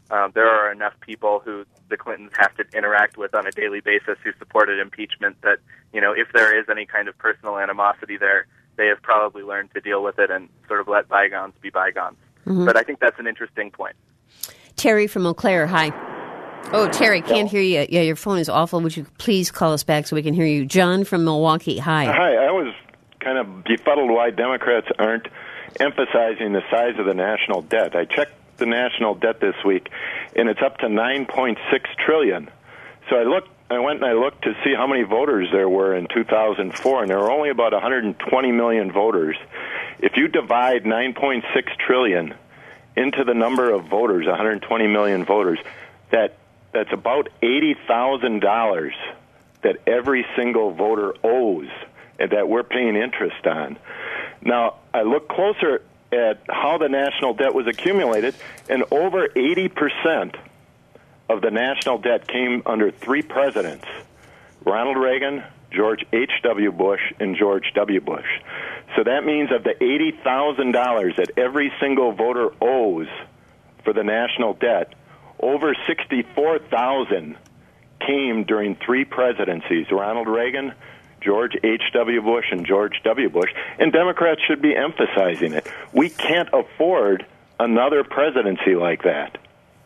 Um, there are enough people who the Clintons have to interact with on a daily basis who supported impeachment that, you know, if there is any kind of personal animosity there, they have probably learned to deal with it and sort of let bygones be bygones. Mm-hmm. But I think that's an interesting point. Terry from Eau Claire, hi. Oh, Terry, can't hear you. Yeah, your phone is awful. Would you please call us back so we can hear you? John from Milwaukee, hi. Hi, I was kind of befuddled why Democrats aren't emphasizing the size of the national debt. I checked the national debt this week, and it's up to nine point six trillion dollars. So I looked, I went and I looked to see how many voters there were in two thousand four, and there were only about one hundred twenty million voters. If you divide nine point six trillion dollars into the number of voters, one hundred twenty million voters, that that's about eighty thousand dollars that every single voter owes and that we're paying interest on. Now, I look closer at how the national debt was accumulated, and over eighty percent of the national debt came under three presidents, Ronald Reagan, George H W. Bush, and George W. Bush. So that means of the eighty thousand dollars that every single voter owes for the national debt, over sixty-four thousand dollars came during three presidencies, Ronald Reagan, George H W. Bush, and George W. Bush, and Democrats should be emphasizing it. We can't afford another presidency like that.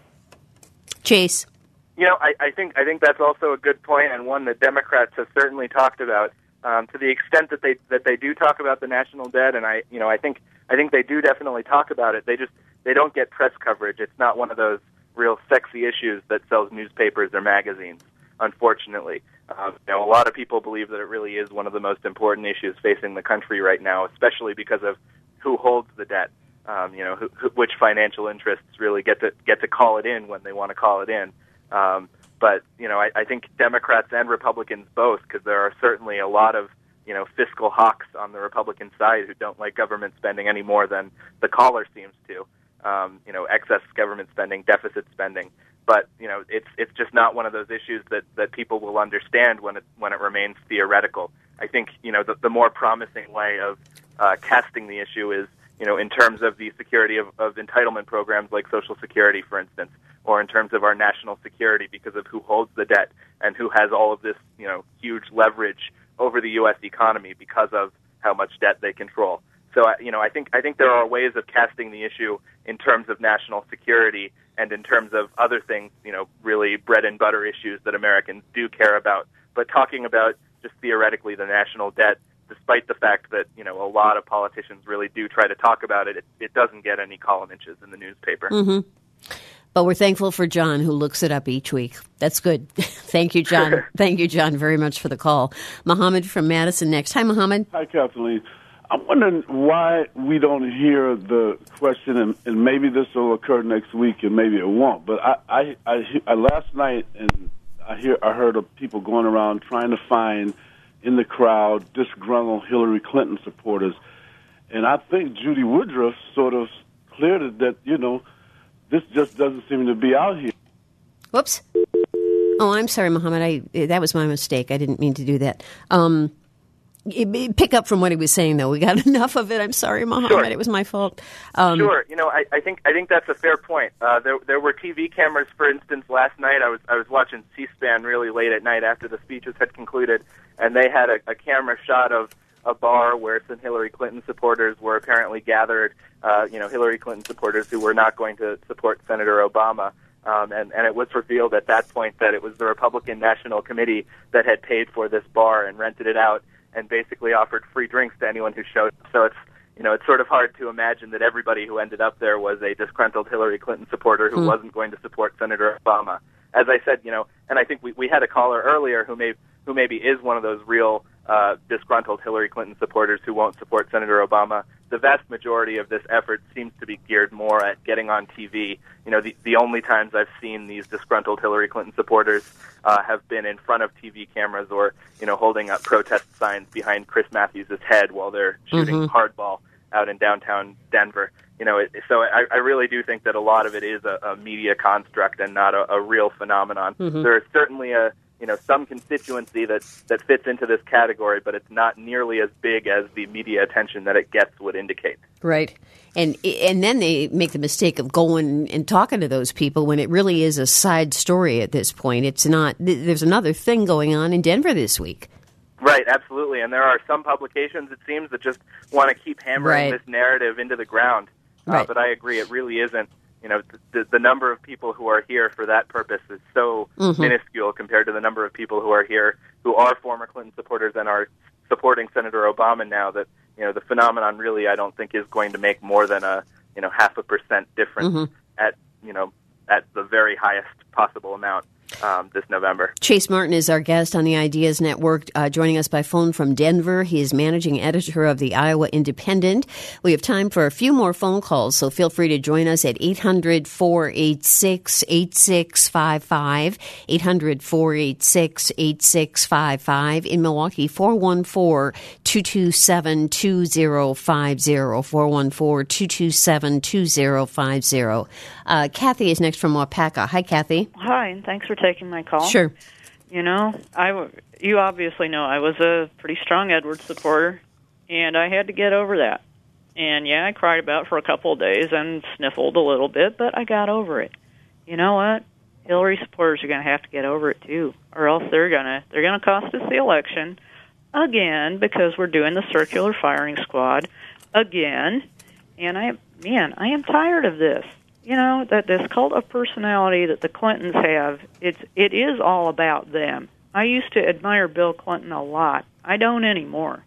Chase. You know, I, I think I think that's also a good point, and one that Democrats have certainly talked about. Um, to the extent that they that they do talk about the national debt, and I you know I think I think they do definitely talk about it. They just they don't get press coverage. It's not one of those real sexy issues that sells newspapers or magazines, unfortunately. Um, you know, a lot of people believe that it really is one of the most important issues facing the country right now, especially because of who holds the debt. Um, you know, who, who, which financial interests really get to get to call it in when they want to call it in. Um, but you know, I, I think Democrats and Republicans both, because there are certainly a lot of you know fiscal hawks on the Republican side who don't like government spending any more than the caller seems to. Um, you know, excess government spending, deficit spending. But you know, it's it's just not one of those issues that, that people will understand when it when it remains theoretical. I think you know the, the more promising way of uh, casting the issue is you know in terms of the security of, of entitlement programs like Social Security, for instance, or in terms of our national security because of who holds the debt and who has all of this you know huge leverage over the U S economy because of how much debt they control. So you know I think I think there are ways of casting the issue in terms of national security and in terms of other things, you know, really bread and butter issues that Americans do care about. But talking about just theoretically the national debt, despite the fact that, you know, a lot of politicians really do try to talk about it, it, it doesn't get any column inches in the newspaper. Mm-hmm. But we're thankful for John, who looks it up each week. That's good. Thank you, John. Thank you, John, very much for the call. Mohammed from Madison next. Hi, Mohammed. Hi, Kathleen. I'm wondering why we don't hear the question, and, and maybe this will occur next week, and maybe it won't. But I, I, I, I last night, and I hear, I heard of people going around trying to find in the crowd disgruntled Hillary Clinton supporters, and I think Judy Woodruff sort of cleared it that you know this just doesn't seem to be out here. Whoops. Oh, I'm sorry, Mohammed. I that was my mistake. I didn't mean to do that. Um. Pick up from what he was saying, though. We got enough of it. I'm sorry, Mohammed. Sure. It was my fault. Um, sure. You know, I, I think I think that's a fair point. Uh, there there were T V cameras, for instance, last night. I was I was watching C-SPAN really late at night after the speeches had concluded, and they had a, a camera shot of a bar where some Hillary Clinton supporters were apparently gathered. Uh, you know, Hillary Clinton supporters who were not going to support Senator Obama. Um, and, and it was revealed at that point that it was the Republican National Committee that had paid for this bar and rented it out, and basically offered free drinks to anyone who showed up. So it's, you know, it's sort of hard to imagine that everybody who ended up there was a disgruntled Hillary Clinton supporter who hmm. wasn't going to support Senator Obama. As I said, you know, and I think we, we had a caller earlier who may who maybe is one of those real uh, disgruntled Hillary Clinton supporters who won't support Senator Obama. The vast majority of this effort seems to be geared more at getting on T V. You know, the, the only times I've seen these disgruntled Hillary Clinton supporters uh, have been in front of T V cameras or, you know, holding up protest signs behind Chris Matthews' head while they're shooting mm-hmm. hardball out in downtown Denver. You know, it, so I, I really do think that a lot of it is a, a media construct and not a, a real phenomenon. Mm-hmm. There is certainly a you know, some constituency that, that fits into this category, but it's not nearly as big as the media attention that it gets would indicate. Right. And and then they make the mistake of going and talking to those people when it really is a side story at this point. It's not. There's another thing going on in Denver this week. Right, absolutely. And there are some publications, it seems, that just want to keep hammering right. this narrative into the ground. Right. Uh, but I agree, it really isn't. You know, the, the number of people who are here for that purpose is so mm-hmm. minuscule compared to the number of people who are here who are former Clinton supporters and are supporting Senator Obama now that, you know, the phenomenon really, I don't think, is going to make more than a, you know, half a percent difference mm-hmm. at, you know, at the very highest possible amount. Um, this November. Chase Martin is our guest on the Ideas Network, uh, joining us by phone from Denver. He is managing editor of the Iowa Independent. We have time for a few more phone calls, so feel free to join us at eight hundred, four eight six, eight six five five, eight hundred, four eight six, eight six five five. In Milwaukee, four one four, two two seven, two zero five zero, four one four, two two seven, two zero five zero. Uh, Kathy is next from Wapaka. Hi, Kathy. Hi, and thanks for taking my call. Sure. You know, I w- you obviously know I was a pretty strong Edwards supporter, and I had to get over that. And, yeah, I cried about it for a couple of days and sniffled a little bit, but I got over it. You know what? Hillary supporters are going to have to get over it, too, or else they're going to they're going to cost us the election again because we're doing the circular firing squad again. And, I man, I am tired of this. You know, that this cult of personality that the Clintons have, it's it is all about them. I used to admire Bill Clinton a lot. I don't anymore.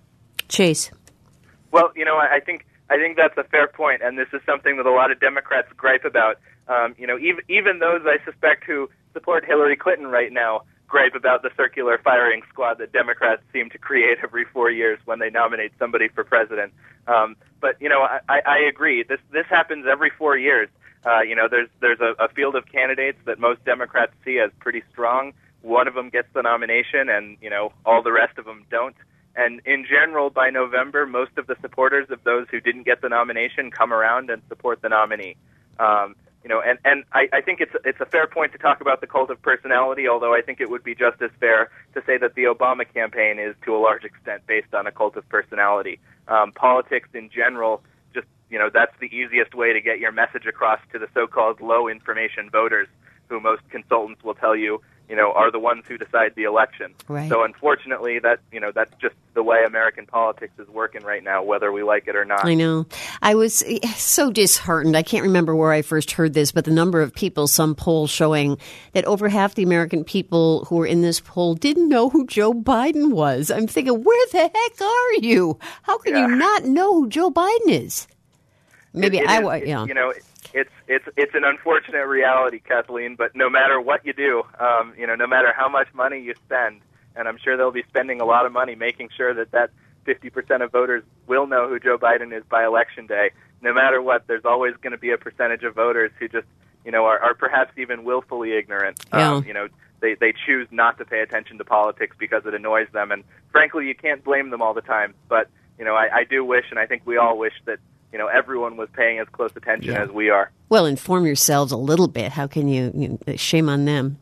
Chase. Well, you know, I think I think that's a fair point, and this is something that a lot of Democrats gripe about. Um, you know, even even those I suspect who support Hillary Clinton right now gripe about the circular firing squad that Democrats seem to create every four years when they nominate somebody for president. Um, but, you know, I, I agree. This this happens every four years. Uh, you know, there's there's a, a field of candidates that most Democrats see as pretty strong. One of them gets the nomination, and, you know, all the rest of them don't. And in general, by November, most of the supporters of those who didn't get the nomination come around and support the nominee. Um, you know, and, and I, I think it's it's a fair point to talk about the cult of personality, although I think it would be just as fair to say that the Obama campaign is, to a large extent, based on a cult of personality. Um, politics in general, just, you know, that's the easiest way to get your message across to the so-called low-information voters, who most consultants will tell you, you know, are the ones who decide the election. Right. So unfortunately, that, you know, that's just the way American politics is working right now, whether we like it or not. I know. I was so disheartened. I can't remember where I first heard this, but the number of people, some polls showing that over half the American people who were in this poll didn't know who Joe Biden was. I'm thinking, where the heck are you? How can yeah. you not know who Joe Biden is? Maybe it, it I, is, yeah. You know, it's it's it's an unfortunate reality, Kathleen. But no matter what you do, um, you know, no matter how much money you spend, and I'm sure they'll be spending a lot of money making sure that that fifty percent of voters will know who Joe Biden is by Election Day. No matter what, there's always going to be a percentage of voters who just, you know, are, are perhaps even willfully ignorant. Yeah. Um, you know, they they choose not to pay attention to politics because it annoys them, and frankly, you can't blame them all the time. But you know, I, I do wish, and I think we all wish that, you know, everyone was paying as close attention yeah. as we are. Well, inform yourselves a little bit. How can you, you know, shame on them.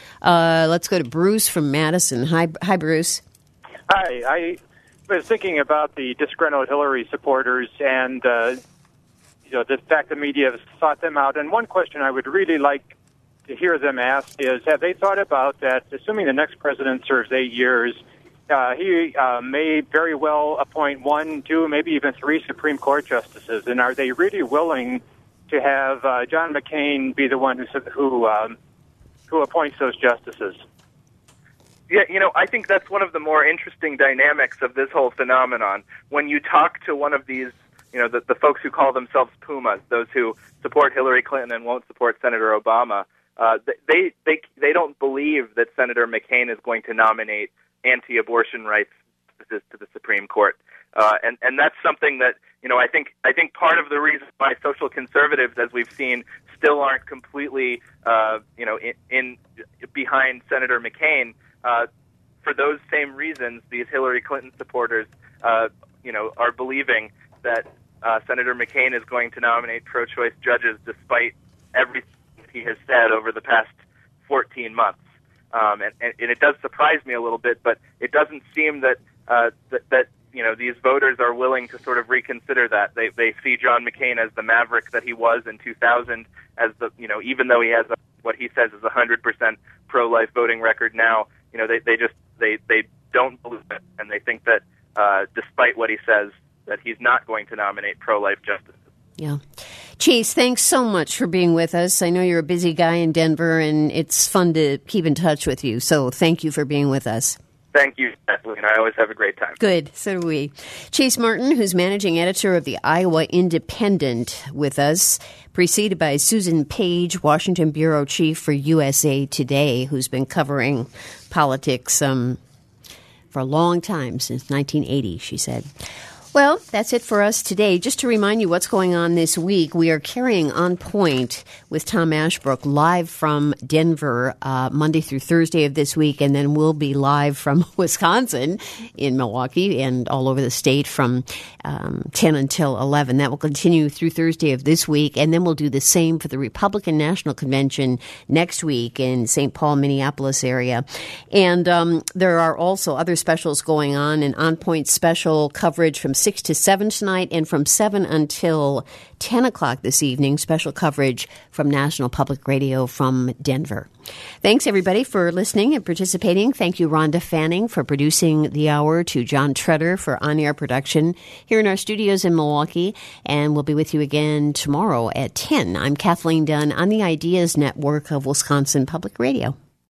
Uh, let's go to Bruce from Madison. Hi, hi, Bruce. Hi. I was thinking about the disgruntled Hillary supporters and, uh, you know, the fact the media has sought them out. And one question I would really like to hear them ask is, have they thought about that, assuming the next president serves eight years, Uh, he uh, may very well appoint one, two, maybe even three Supreme Court justices. And are they really willing to have uh, John McCain be the one who who, um, who appoints those justices? Yeah, you know, I think that's one of the more interesting dynamics of this whole phenomenon. When you talk to one of these, you know, the, the folks who call themselves Pumas, those who support Hillary Clinton and won't support Senator Obama, uh, they, they, they don't believe that Senator McCain is going to nominate anti-abortion rights to the Supreme Court, uh, and and that's something that, you know, I think I think part of the reason why social conservatives, as we've seen, still aren't completely uh, you know in, in behind Senator McCain. Uh, for those same reasons, these Hillary Clinton supporters, uh, you know, are believing that uh, Senator McCain is going to nominate pro-choice judges, despite everything he has said over the past fourteen months. Um, and, and, and it does surprise me a little bit, but it doesn't seem that, uh, that, that you know, these voters are willing to sort of reconsider that. They they see John McCain as the maverick that he was in two thousand, as the, you know, even though he has a, what he says is a one hundred percent pro-life voting record now, you know, they, they just, they, they don't believe it, and they think that, uh, despite what he says, that he's not going to nominate pro-life justices. Yeah. Chase, thanks so much for being with us. I know you're a busy guy in Denver, and it's fun to keep in touch with you, so thank you for being with us. Thank you, Kathleen. I always have a great time. Good. So do we. Chase Martin, who's managing editor of the Iowa Independent, with us, preceded by Susan Page, Washington bureau chief for U S A Today, who's been covering politics um, for a long time, since nineteen eighty, she said. Well, that's it for us today. Just to remind you what's going on this week, we are carrying On Point with Tom Ashbrook live from Denver uh, Monday through Thursday of this week, and then we'll be live from Wisconsin in Milwaukee and all over the state from um, ten until eleven. That will continue through Thursday of this week, and then we'll do the same for the Republican National Convention next week in Saint Paul, Minneapolis area. And um, there are also other specials going on, an On Point special coverage from six to seven tonight, and from seven until ten o'clock this evening, special coverage from National Public Radio from Denver. Thanks, everybody, for listening and participating. Thank you, Rhonda Fanning, for producing the hour, to John Treader for on-air production here in our studios in Milwaukee, and we'll be with you again tomorrow at ten. I'm Kathleen Dunn on the Ideas Network of Wisconsin Public Radio.